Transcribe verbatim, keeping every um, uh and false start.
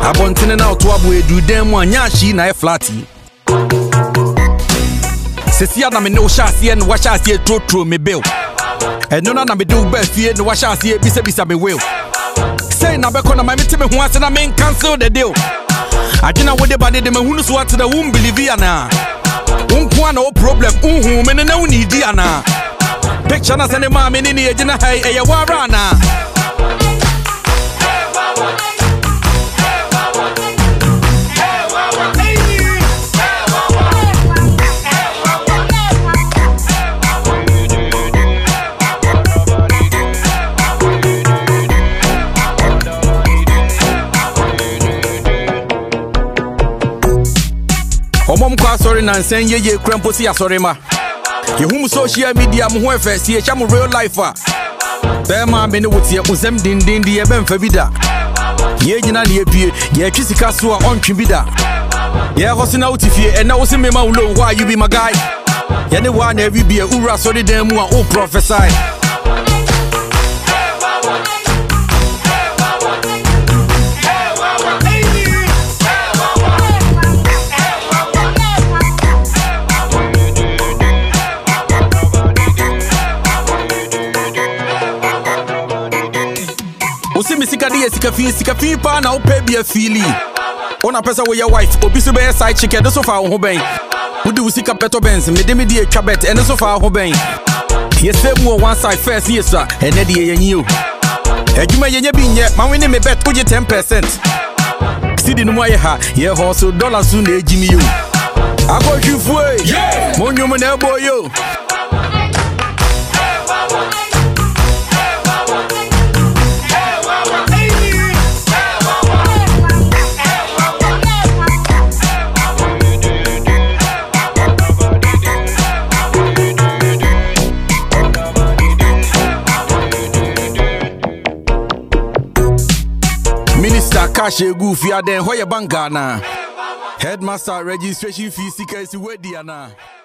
Abontene na oto abo edu dem anya hyi na e flati. Sesia na me no shase en wa shase trotro me bill. Eno na na me do ba fie no wa shase bisa bisa me will. Say na be na my mete me ho ase na me cancel the deal. Agina wo de bade de me hunu so what the won believe ya na. Unko na o problem unhu me na uni di ana. Picture na sene ma me ni ni agina hai e ya wara na. Omom kwa sorry na nsen ye ye krempo si asori ma. Ye hum social media mo ho efe si e cha mo real life a. Be ma me ne wotie uzem din din di e be mfa bida. Ye nyina na ye pie, ye twi sika so a ontwe bida. Ye hosina utifie e na wo se me ma ulo why you be my guy. Ye ne wa na every be ura sorry dem mu a o prophesy. Osi misika de sika fi sika fi pa na o pay be a feeling. Ona pesa wo your wife obi so be side chicken do so fa ho ben. Wo de usika peto bens me de me de atwa bet ene so fa ho ben. Yesem wo one side first yes sir ene de yenyi o. Adwuma yenye bi nye ma we ne me bet wo je ten percent. Sidi no moye ha ye hustle dollar so na ejimi yo. Akohwifu e mo nyum na boyo. Minister Cash Goofy aden hoye bangana. Headmaster registration fee sika isi wedi ana.